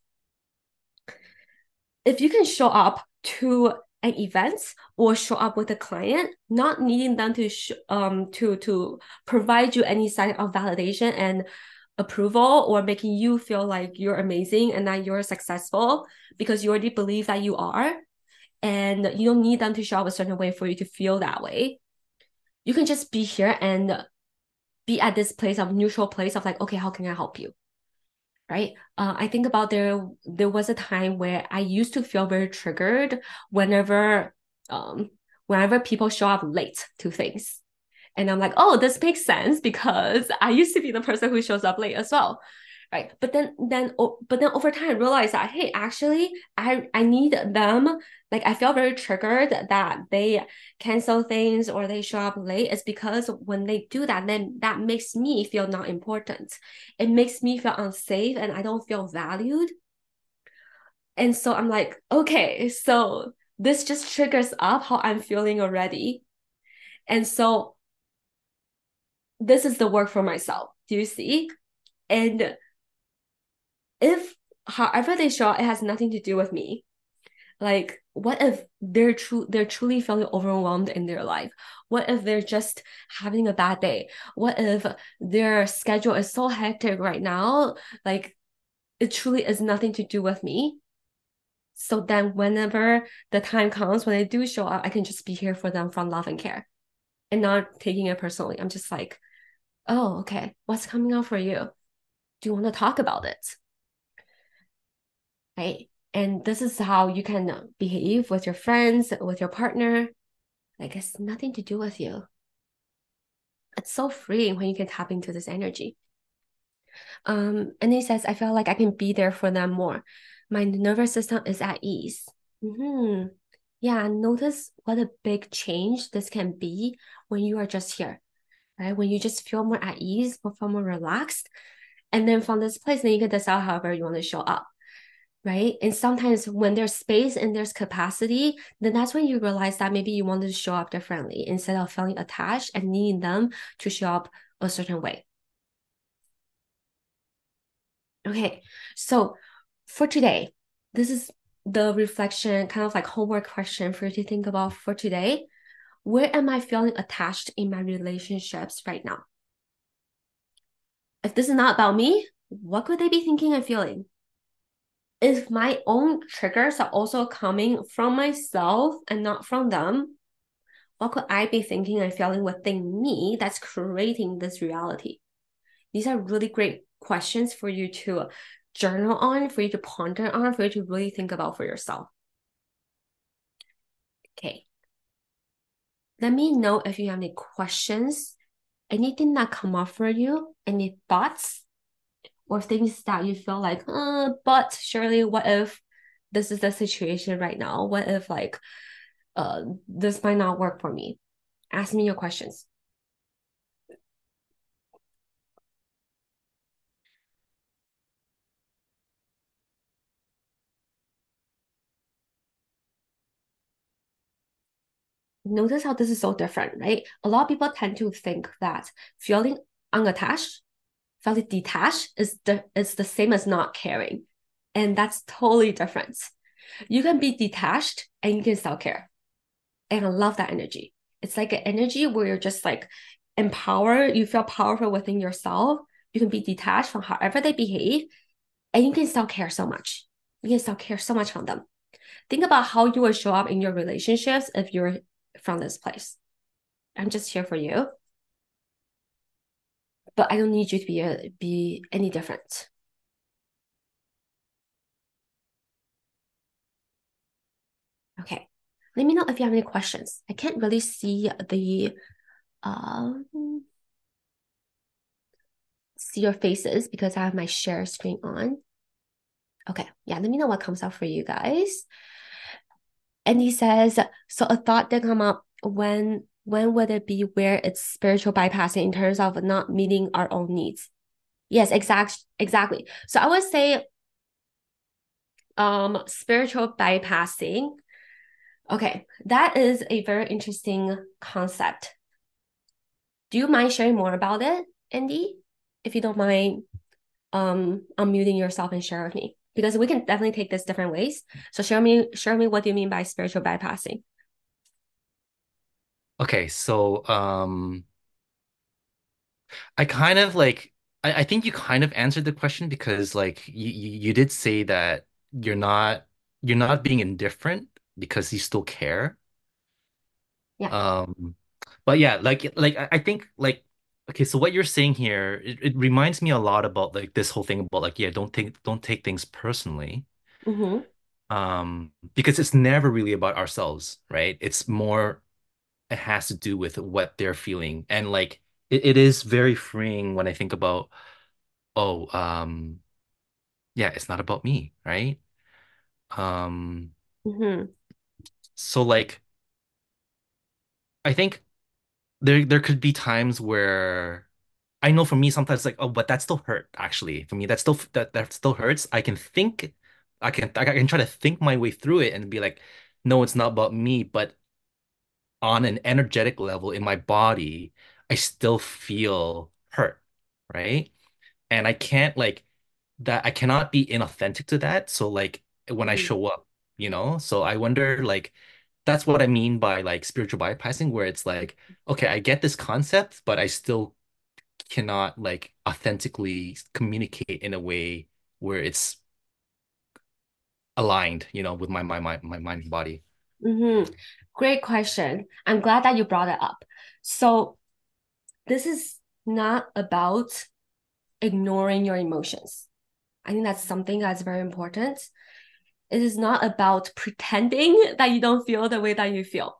If you can show up to an event or show up with a client, not needing them to sh- um to to provide you any sign of validation and approval, or making you feel like you're amazing and that you're successful, because you already believe that you are, and you don't need them to show up a certain way for you to feel that way. You can just be here and be at this place of neutral place of like, okay, how can I help you? Right? Uh, I think about there there was a time where I used to feel very triggered whenever um whenever people show up late to things. And I'm like, oh, this makes sense because I used to be the person who shows up late as well. Right. But then then but then over time I realized that, hey, actually I I need them. Like I feel very triggered that they cancel things or they show up late. It's because when they do that, then that makes me feel not important. It makes me feel unsafe and I don't feel valued. And so I'm like, okay, so this just triggers up how I'm feeling already. And so this is the work for myself. Do you see? And if however they show up, it has nothing to do with me. Like, what if they're true they're truly feeling overwhelmed in their life? What if they're just having a bad day? What if their schedule is so hectic right now? Like, it truly is nothing to do with me. So then whenever the time comes when they do show up, I can just be here for them from love and care and not taking it personally. I'm just like, oh, okay, what's coming up for you? Do you want to talk about it? Right? And this is how you can behave with your friends, with your partner. Like it's nothing to do with you. It's so freeing when you can tap into this energy. Um, and he says, I feel like I can be there for them more. My nervous system is at ease. Mm-hmm. Yeah, notice what a big change this can be when you are just here, right? When you just feel more at ease, feel more relaxed. And then from this place, then you can decide however you want to show up. Right. And sometimes when there's space and there's capacity, then that's when you realize that maybe you want to show up differently instead of feeling attached and needing them to show up a certain way. Okay. So for today, this is the reflection, kind of like homework question for you to think about for today. Where am I feeling attached in my relationships right now? If this is not about me, what could they be thinking and feeling? If my own triggers are also coming from myself and not from them, what could I be thinking and feeling within me that's creating this reality? These are really great questions for you to journal on, for you to ponder on, for you to really think about for yourself. Okay. Let me know if you have any questions, anything that come up for you, any thoughts, or things that you feel like, uh, but Shirley, what if this is the situation right now? What if like uh this might not work for me? Ask me your questions. Notice how this is so different, right? A lot of people tend to think that feeling unattached, feeling detached is the is the same as not caring. And that's totally different. You can be detached and you can still care. And I love that energy. It's like an energy where you're just like empowered, you feel powerful within yourself. You can be detached from however they behave, and you can still care so much. You can still care so much from them. Think about how you will show up in your relationships if you're from this place. I'm just here for you, but I don't need you to be a, be any different. Okay. Let me know if you have any questions. I can't really see the um see your faces because I have my share screen on. Okay, yeah, let me know what comes up for you guys. And he says, so a thought that come up, when when would it be where it's spiritual bypassing in terms of not meeting our own needs? Yes, exact, exactly. So I would say um spiritual bypassing Okay, that is a very interesting concept. Do you mind sharing more about it, Andy? If you don't mind, um, unmuting yourself and share with me because we can definitely take this different ways. So share me, share me what do you mean by spiritual bypassing? Okay, so um I kind of like I, I think you kind of answered the question because like you, you you did say that you're not you're not being indifferent because you still care. Yeah. Um but yeah, like like I I think like okay, so what you're saying here, it, it reminds me a lot about like this whole thing about like yeah, don't take don't take things personally. Mm-hmm. Um because it's never really about ourselves, right? It's more it has to do with what they're feeling. And like it, it is very freeing when I think about, oh, um, yeah, it's not about me, right? Um, Mm-hmm. so like I think there there could be times where I know for me sometimes like, oh, but that still hurt actually. For me, that still that that still hurts. I can think I can I can try to think my way through it and be like, no, it's not about me, but on an energetic level in my body, I still feel hurt, right? And I can't like that I cannot be inauthentic to that. So like when I show up, you know? So I wonder like that's what I mean by like spiritual bypassing, where it's like, okay, I get this concept, but I still cannot like authentically communicate in a way where it's aligned, you know, with my my my my mind and body. Mm-hmm. Great question. I'm glad that you brought it up. So this is not about ignoring your emotions. I think that's something that's very important. It is not about pretending that you don't feel the way that you feel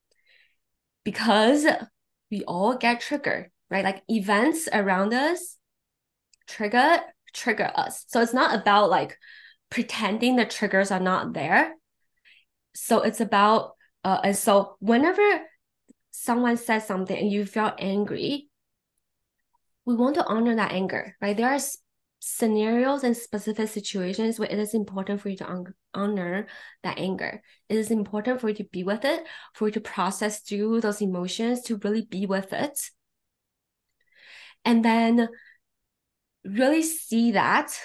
because we all get triggered, right? Like events around us trigger trigger us. So it's not about like pretending the triggers are not there. So it's about uh and so whenever someone says something and you feel angry, we want to honor that anger, right? There are scenarios and specific situations where it is important for you to honor that anger. It is important for you to be with it, for you to process through those emotions, to really be with it. And then really see that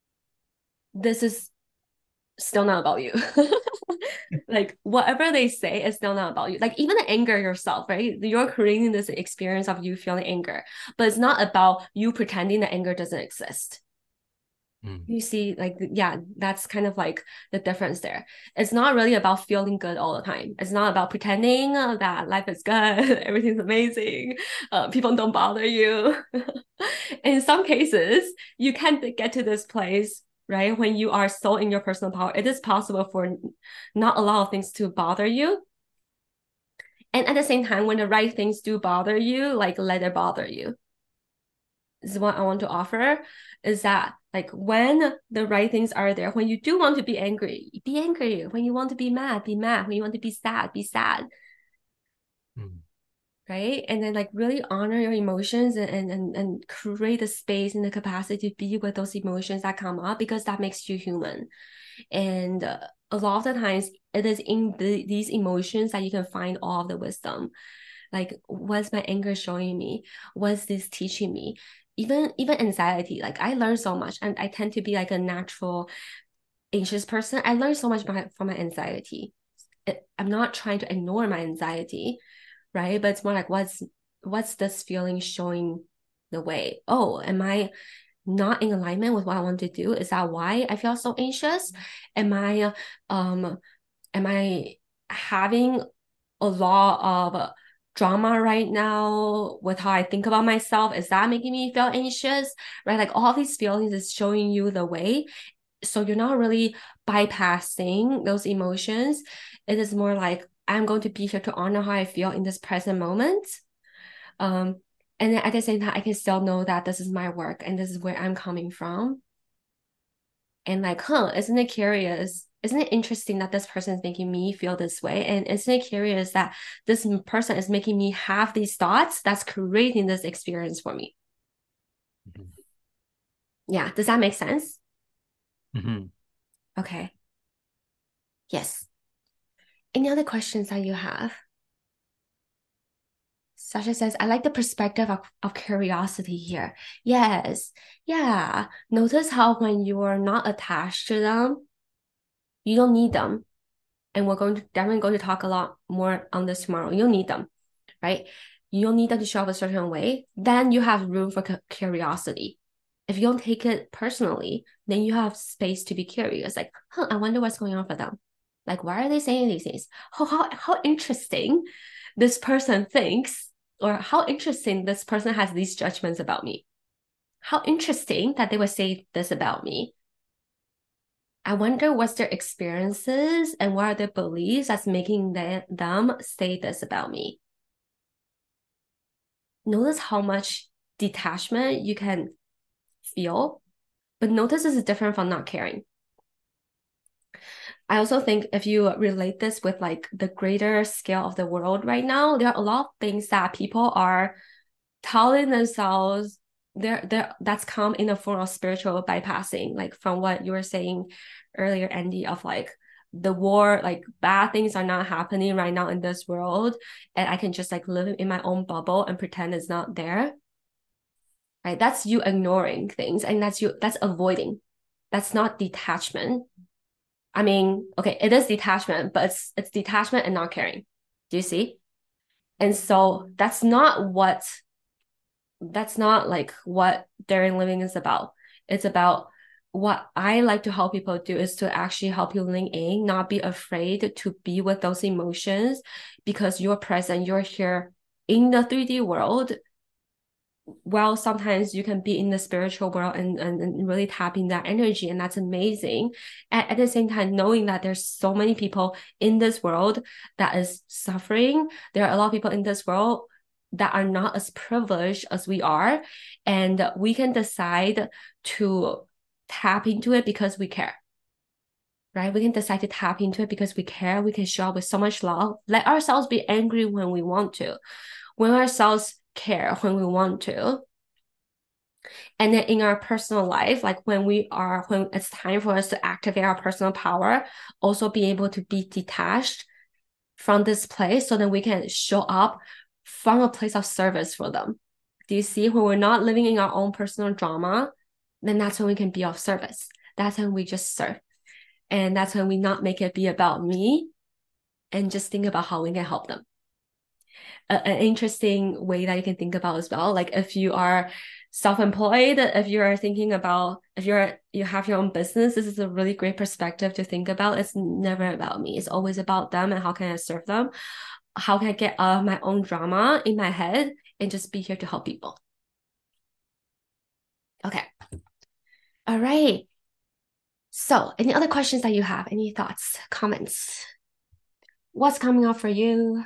this is still not about you. Like whatever they say is still not about you. Like even the anger yourself, right? You're creating this experience of you feeling anger, but it's not about you pretending that anger doesn't exist. Mm, You see, like, yeah, that's kind of like the difference there. It's not really about feeling good all the time. It's not about pretending uh, that life is good, everything's amazing, uh, people don't bother you. In some cases, you can get to this place, right? When you are so in your personal power, it is possible for not a lot of things to bother you. And at the same time, when the right things do bother you, like let it bother you is what I want to offer is that like when the right things are there, when you do want to be angry, be angry. When you want to be mad, be mad. When you want to be sad, be sad. mm, Right. And then like really honor your emotions and, and, and create the space and the capacity to be with those emotions that come up because that makes you human. And uh, a lot of the times it is in the, these emotions that you can find all of the wisdom. Like what's my anger showing me? What's this teaching me? Even even anxiety, like I learned so much and I tend to be like a natural anxious person. I learned so much by, from my anxiety. It, I'm not trying to ignore my anxiety, right? But it's more like what's what's this feeling showing the way? Oh, am I not in alignment with what I want to do? Is that why I feel so anxious? Am I um am I having a lot of drama right now with how I think about myself? Is that making me feel anxious? Right? Like all these feelings is showing you the way. So you're not really bypassing those emotions. It is more like I'm going to be here to honor how I feel in this present moment. Um, and then at the same time, I can still know that this is my work and this is where I'm coming from. And like, huh, isn't it curious? Isn't it interesting that this person is making me feel this way? And isn't it curious that this person is making me have these thoughts that's creating this experience for me? mhm, Yeah, does that make sense? mhm. Okay. Yes. Any other questions that you have? Sasha says, I like the perspective of, of curiosity here. Yes. Yeah. Notice how when you are not attached to them, you don't need them. And we're going to definitely going to talk a lot more on this tomorrow. You don't need them, right? You don't need them to show up a certain way. Then you have room for curiosity. If you don't take it personally, then you have space to be curious. Like, huh, I wonder what's going on for them. Like, why are they saying these things? How, how, how interesting this person thinks, or how interesting this person has these judgments about me. How interesting that they would say this about me. I wonder what's their experiences and what are their beliefs that's making them, them say this about me. Notice how much detachment you can feel, but notice this is different from not caring. I also think if you relate this with like the greater scale of the world right now, there are a lot of things that people are telling themselves there there that's come in a form of spiritual bypassing, like from what you were saying earlier, Andy, of like the war, like bad things are not happening right now in this world, and I can just like live in my own bubble and pretend it's not there. Right? That's you ignoring things, and that's you that's avoiding. That's not detachment. I mean, okay, it is detachment, but it's it's detachment and not caring. Do you see? And so that's not what that's not like what daring living is about. It's about what I like to help people do is to actually help you lean in, not be afraid to be with those emotions, because you're present, you're here in the three D world. Well, sometimes you can be in the spiritual world and, and, and really tap in that energy, and that's amazing. At, at the same time, knowing that there's so many people in this world that is suffering, there are a lot of people in this world that are not as privileged as we are, and we can decide to tap into it because we care. Right? We can decide to tap into it because we care. We can show up with so much love. Let ourselves be angry when we want to. When ourselves care when we want to. And then in our personal life, like when we are, when it's time for us to activate our personal power, also be able to be detached from this place so that we can show up from a place of service for them. Do you see? When we're not living in our own personal drama, then that's when we can be of service. That's when we just serve. And that's when we not make it be about me and just think about how we can help them. A, an interesting way that you can think about as well, like if you are self-employed, if you're thinking about, if you're, you have your own business, this is a really great perspective to think about. It's never about me. It's always about them and how can I serve them? How can I get out of my own drama in my head and just be here to help people? Okay. All right. So any other questions that you have? Any thoughts, comments? What's coming up for you?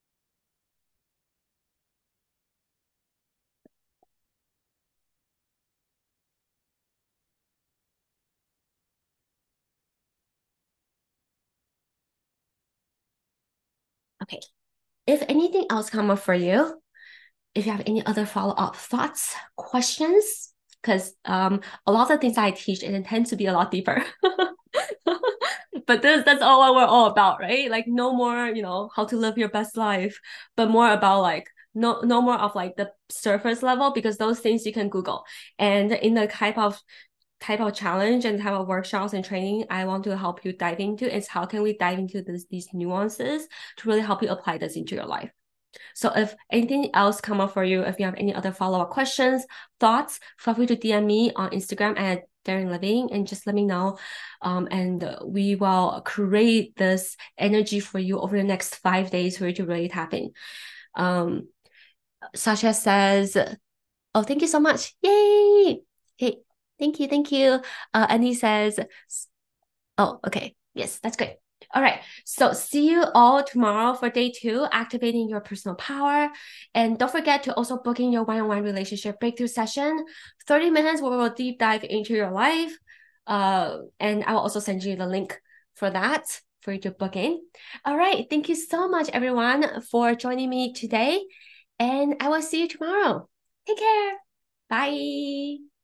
Okay. If anything else come up for you, if you have any other follow-up thoughts, questions, because um, a lot of the things I teach, it tends to be a lot deeper. But this, that's all what we're all about, right? Like no more, you know, how to live your best life, but more about like, no, no more of like the surface level, because those things you can Google. And in the type of type of challenge and type of workshops and training I want to help you dive into is how can we dive into this, these nuances to really help you apply this into your life. So if anything else come up for you, if you have any other follow-up questions, thoughts, feel free to D M me on Instagram at Daring Living and just let me know. Um, and we will create this energy for you over the next five days for you to really tap in. Um, Sasha says, oh, thank you so much. Yay. Okay. Thank you. Thank you. Uh, and he says, oh, okay. Yes, that's great. All right. So see you all tomorrow for day two, activating your personal power. And don't forget to also book in your one-on-one relationship breakthrough session, thirty minutes where we will deep dive into your life. Uh, and I will also send you the link for that for you to book in. All right. Thank you so much, everyone, for joining me today. And I will see you tomorrow. Take care. Bye.